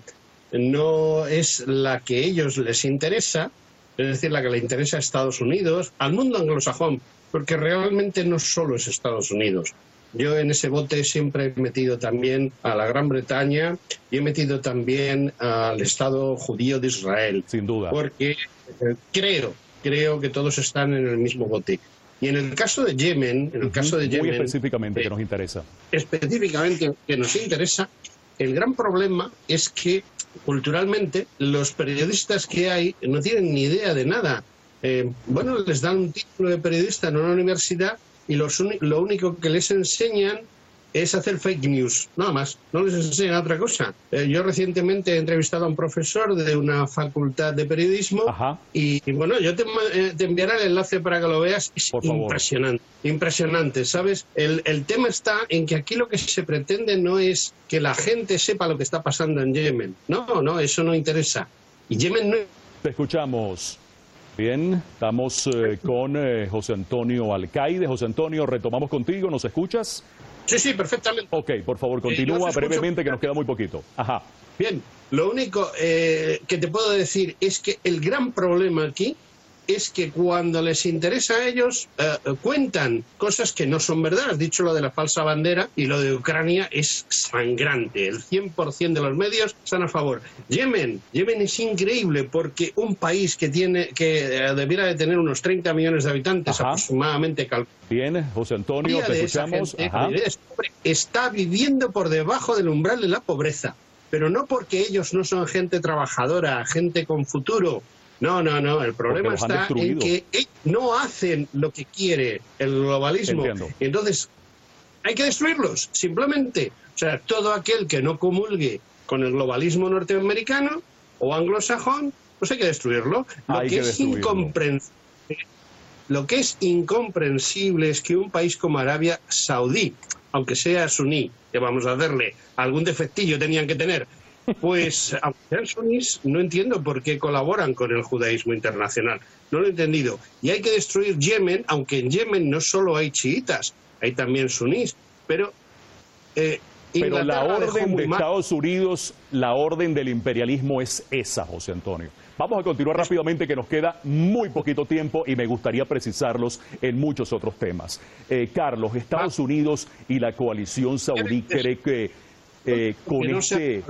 no es la que a ellos les interesa, es decir, la que le interesa a Estados Unidos, al mundo anglosajón, porque realmente no solo es Estados Unidos. Yo en ese bote siempre he metido también a la Gran Bretaña y he metido también al Estado judío de Israel.
Sin duda.
Porque eh, creo, creo que todos están en el mismo bote. Y en el caso de Yemen, en el uh-huh. caso de Yemen...
Muy específicamente
eh,
que nos interesa.
Específicamente que nos interesa, el gran problema es que culturalmente los periodistas que hay no tienen ni idea de nada. Eh, bueno, les dan un título de periodista en una universidad y los uni- lo único que les enseñan es hacer fake news, nada más, no les enseñan otra cosa. Eh, yo recientemente he entrevistado a un profesor de una facultad de periodismo y, y bueno, yo te, eh, te enviaré el enlace para que lo veas. Es impresionante, impresionante, ¿sabes? El, el tema está en que aquí lo que se pretende no es que la gente sepa lo que está pasando en Yemen. No, no, eso no interesa. Y Yemen no...
Te escuchamos. Bien, estamos eh, con eh, José Antonio Alcaide. José Antonio, retomamos contigo, ¿nos escuchas?
Sí, sí, perfectamente.
Ok, por favor, continúa eh, brevemente, que nos queda muy poquito. Ajá.
Bien, lo único eh, que te puedo decir es que el gran problema aquí es que cuando les interesa a ellos eh, cuentan cosas que no son verdad. Has dicho lo de la falsa bandera y lo de Ucrania es sangrante. El cien por ciento de los medios están a favor. Yemen, Yemen es increíble porque un país que tiene que eh, debiera de tener unos treinta millones de habitantes Ajá. aproximadamente.
Bien, José Antonio, te escuchamos.
Gente, Ajá. Está viviendo por debajo del umbral de la pobreza, pero no porque ellos no son gente trabajadora, gente con futuro. No, no, no, el problema está en que no hacen lo que quiere el globalismo.
Entiendo.
Entonces, hay que destruirlos, simplemente. O sea, todo aquel que no comulgue con el globalismo norteamericano o anglosajón, pues hay que destruirlo. Lo
hay
que,
que
es
destruirlo.
incomprensible, lo que es incomprensible es que un país como Arabia Saudí, aunque sea suní, que vamos a hacerle algún defectillo tenían que tener, pues aunque sean sunís, no entiendo por qué colaboran con el judaísmo internacional. No lo he entendido. Y hay que destruir Yemen, aunque en Yemen no solo hay chiitas, hay también sunís. Pero, eh,
pero la orden de Estados Unidos, la orden del imperialismo es esa, José Antonio. Vamos a continuar rápidamente, que nos queda muy poquito tiempo y me gustaría precisarlos en muchos otros temas. Eh, Carlos, Estados Unidos y la coalición saudí cree que eh, con este...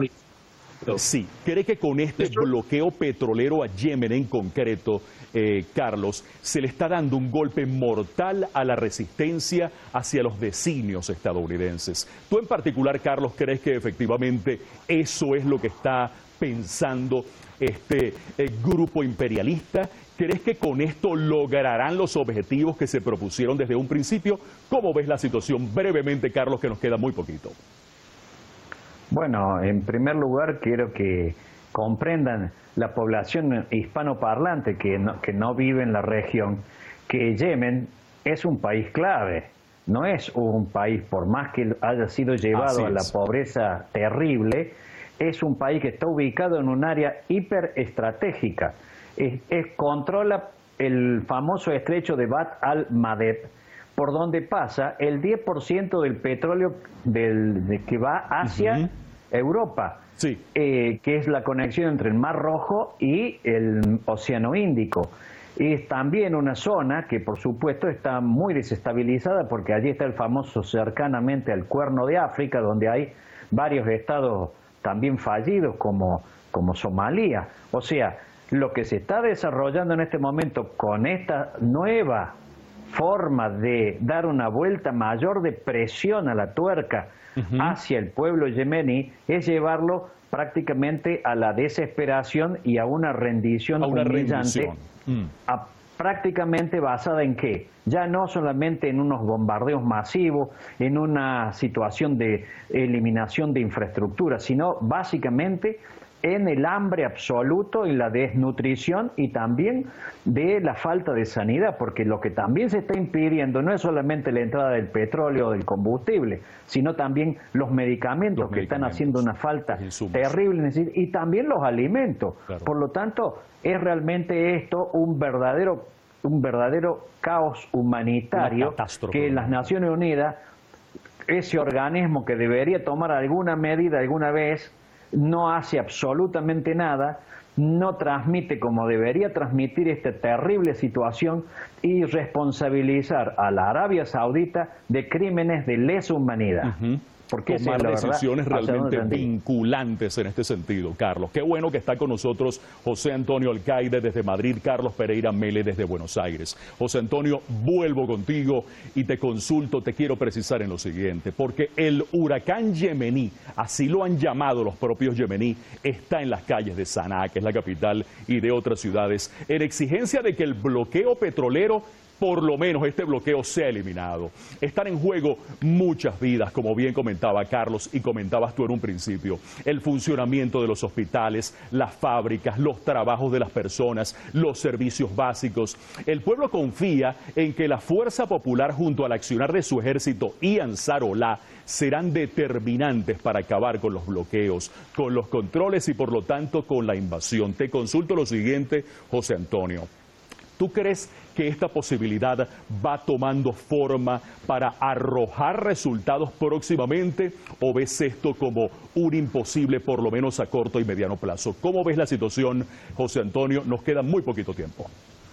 Sí, ¿cree que con este bloqueo petrolero a Yemen en concreto, eh, Carlos, se le está dando un golpe mortal a la resistencia hacia los designios estadounidenses? Tú en particular, Carlos, ¿crees que efectivamente eso es lo que está pensando este eh, grupo imperialista? ¿Crees que con esto lograrán los objetivos que se propusieron desde un principio? ¿Cómo ves la situación brevemente, Carlos, que nos queda muy poquito?
Bueno, en primer lugar quiero que comprendan la población hispanoparlante que no, que no vive en la región, que Yemen es un país clave, no es un país, por más que haya sido llevado a la pobreza terrible, es un país que está ubicado en un área hiperestratégica. Es, es, controla el famoso estrecho de Bab al-Mandeb, por donde pasa el diez por ciento del petróleo del, de que va hacia uh-huh. Europa, sí. eh, que es la conexión entre el Mar Rojo y el Océano Índico. Y es también una zona que, por supuesto, está muy desestabilizada porque allí está el famoso cercanamente al Cuerno de África, donde hay varios estados también fallidos como, como Somalia. O sea, lo que se está desarrollando en este momento con esta nueva forma de dar una vuelta mayor de presión a la tuerca uh-huh. hacia el pueblo yemení es llevarlo prácticamente a la desesperación y a una rendición
a una
humillante,
rendición. Mm.
A, prácticamente basada en qué, ya no solamente en unos bombardeos masivos, en una situación de eliminación de infraestructura, sino básicamente en el hambre absoluto y la desnutrición y también de la falta de sanidad, porque lo que también se está impidiendo no es solamente la entrada del petróleo o del combustible, sino también los medicamentos, los que medicamentos, están haciendo una falta terrible, y también los alimentos. Claro. Por lo tanto, es realmente esto un verdadero, un verdadero caos humanitario que las Naciones Unidas, ese organismo que debería tomar alguna medida alguna vez, no hace absolutamente nada, no transmite como debería transmitir esta terrible situación y responsabilizar a la Arabia Saudita de crímenes de lesa humanidad. Uh-huh. Porque
tomar
es
decisiones
verdad,
realmente vinculantes en este sentido, Carlos. Qué bueno que está con nosotros José Antonio Alcaide desde Madrid, Carlos Pereira Mele desde Buenos Aires. José Antonio, vuelvo contigo y te consulto, te quiero precisar en lo siguiente, porque el huracán yemení, así lo han llamado los propios yemení, está en las calles de Sanaa, que es la capital, y de otras ciudades, en exigencia de que el bloqueo petrolero, por lo menos este bloqueo sea eliminado. Están en juego muchas vidas, como bien comentaba Carlos y comentabas tú en un principio. El funcionamiento de los hospitales, las fábricas, los trabajos de las personas, los servicios básicos. El pueblo confía en que la fuerza popular junto al accionar de su ejército y Ansarolá serán determinantes para acabar con los bloqueos, con los controles y por lo tanto con la invasión. Te consulto lo siguiente, José Antonio. ¿Tú crees que esta posibilidad va tomando forma para arrojar resultados próximamente o ves esto como un imposible por lo menos a corto y mediano plazo? ¿Cómo ves la situación, José Antonio? Nos queda muy poquito tiempo.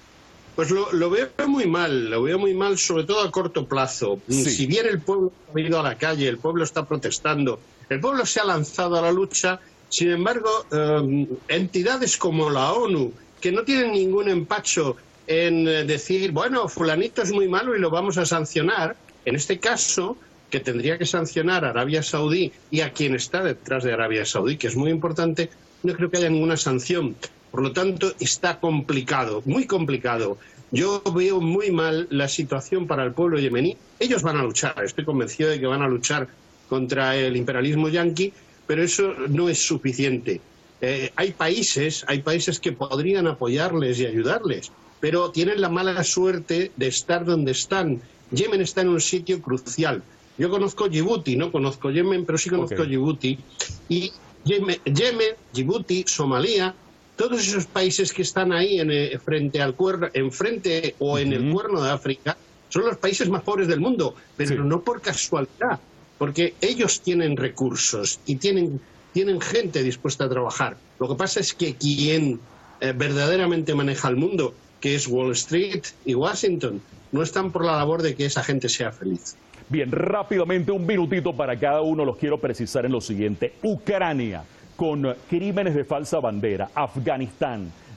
Pues lo, lo veo muy mal, lo veo muy mal, sobre todo a corto plazo. Sí. Si bien el pueblo ha ido a la calle, el pueblo está protestando, el pueblo se ha lanzado a la lucha, sin embargo, eh, entidades como la ONU, que no tienen ningún empacho en decir, bueno, fulanito es muy malo y lo vamos a sancionar, en este caso, que tendría que sancionar a Arabia Saudí y a quien está detrás de Arabia Saudí, que es muy importante, no creo que haya ninguna sanción. Por lo tanto, está complicado, muy complicado. Yo veo muy mal la situación para el pueblo yemení. Ellos van a luchar, estoy convencido de que van a luchar contra el imperialismo yanqui, pero eso no es suficiente. Eh, hay países, hay países que podrían apoyarles y ayudarles, pero tienen la mala suerte de estar donde están. Yemen está en un sitio crucial. Yo conozco Djibouti, no conozco Yemen, pero sí conozco okay. Djibouti. Y Yemen, Yemen, Djibouti, Somalia, todos esos países que están ahí en, eh, frente al cuerno, enfrente o en uh-huh. el Cuerno de África, son los países más pobres del mundo, pero sí. no por casualidad, porque ellos tienen recursos y tienen, tienen gente dispuesta a trabajar. Lo que pasa es que quien eh, verdaderamente maneja el mundo, que es Wall Street y Washington, no están por la labor de que esa gente sea feliz.
Bien, rápidamente, un minutito para cada uno, los quiero precisar en lo siguiente. Ucrania, con crímenes de falsa bandera. Afganistán,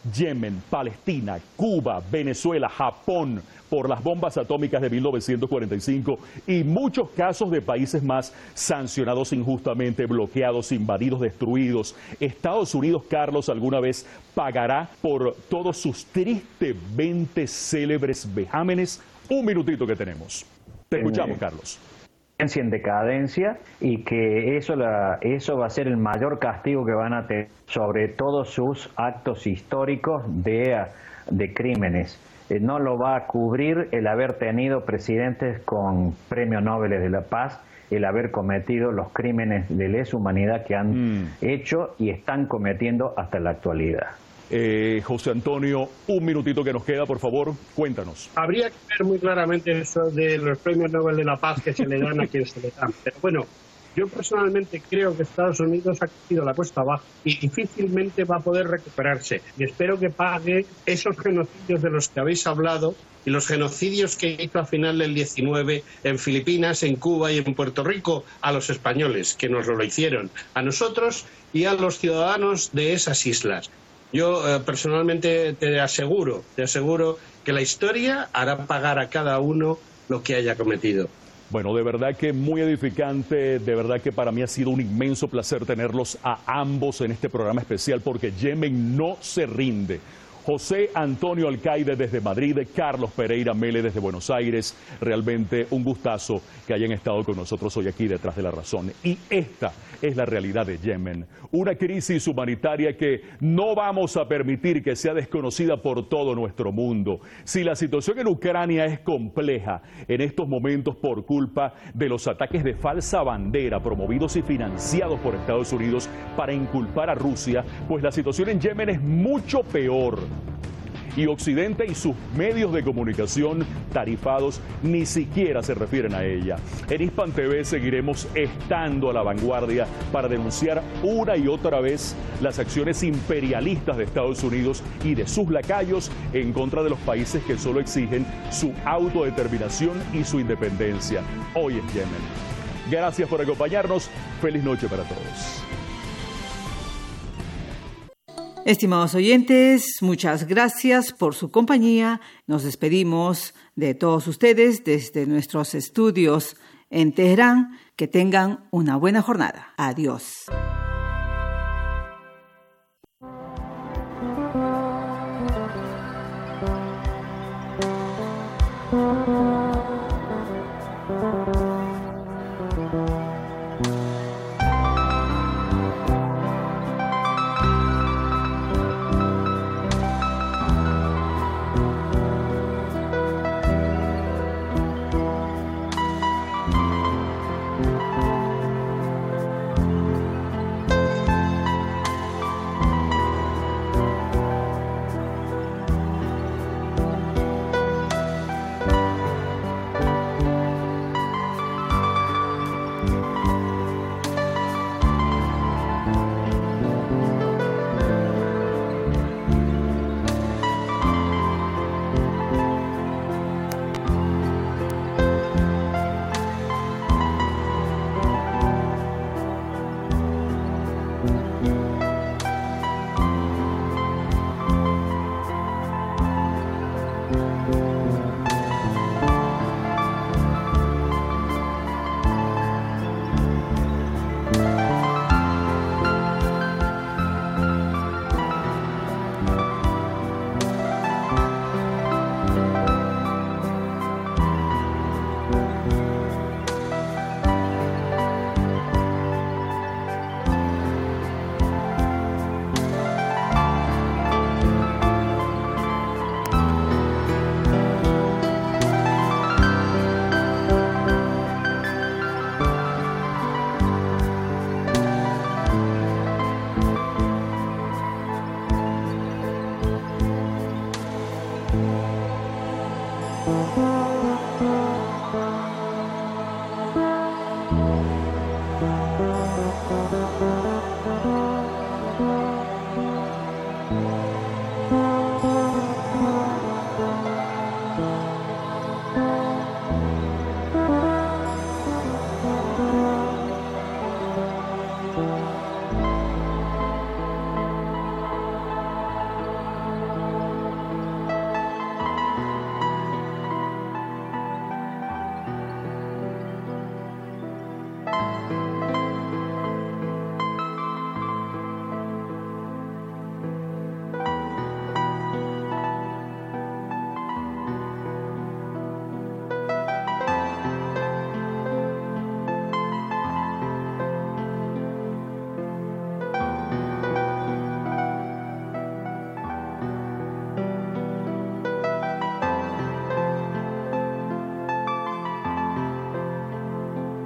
Yemen, Palestina, Cuba, Venezuela, Japón, por las bombas atómicas de mil novecientos cuarenta y cinco y muchos casos de países más sancionados injustamente, bloqueados, invadidos, destruidos. Estados Unidos, Carlos, alguna vez pagará por todos sus tristemente célebres vejámenes. Un minutito que tenemos. Te escuchamos, Carlos.
En decadencia, y que eso, la, eso va a ser el mayor castigo que van a tener sobre todos sus actos históricos de, de crímenes. Eh, no lo va a cubrir el haber tenido presidentes con premios Nobel de la Paz, el haber cometido los crímenes de lesa humanidad que han mm. hecho y están cometiendo hasta la actualidad.
Eh, José Antonio, un minutito que nos queda, por favor, cuéntanos.
Habría que ver muy claramente eso de los premios Nobel de la Paz que se le dan a quien se le dan. Pero bueno, yo personalmente creo que Estados Unidos ha caído la cuesta abajo y difícilmente va a poder recuperarse. Y espero que pague esos genocidios de los que habéis hablado y los genocidios que hizo a final del diecinueve en Filipinas, en Cuba y en Puerto Rico a los españoles, que nos lo hicieron, a nosotros y a los ciudadanos de esas islas. Yo eh, personalmente te aseguro, te aseguro que la historia hará pagar a cada uno lo que haya cometido.
Bueno, de verdad que muy edificante, de verdad que para mí ha sido un inmenso placer tenerlos a ambos en este programa especial, porque Yemen no se rinde. José Antonio Alcaide desde Madrid, Carlos Pereira Mele desde Buenos Aires. Realmente un gustazo que hayan estado con nosotros hoy aquí detrás de la razón. Y esta es la realidad de Yemen. Una crisis humanitaria que no vamos a permitir que sea desconocida por todo nuestro mundo. Si la situación en Ucrania es compleja en estos momentos por culpa de los ataques de falsa bandera promovidos y financiados por Estados Unidos para inculpar a Rusia, pues la situación en Yemen es mucho peor. Y Occidente y sus medios de comunicación tarifados ni siquiera se refieren a ella. En Hispan T V seguiremos estando a la vanguardia para denunciar una y otra vez las acciones imperialistas de Estados Unidos y de sus lacayos en contra de los países que solo exigen su autodeterminación y su independencia. Hoy es Yemen. Gracias por acompañarnos. Feliz noche para todos.
Estimados oyentes, muchas gracias por su compañía. Nos despedimos de todos ustedes desde nuestros estudios en Teherán. Que tengan una buena jornada. Adiós.
Thank you.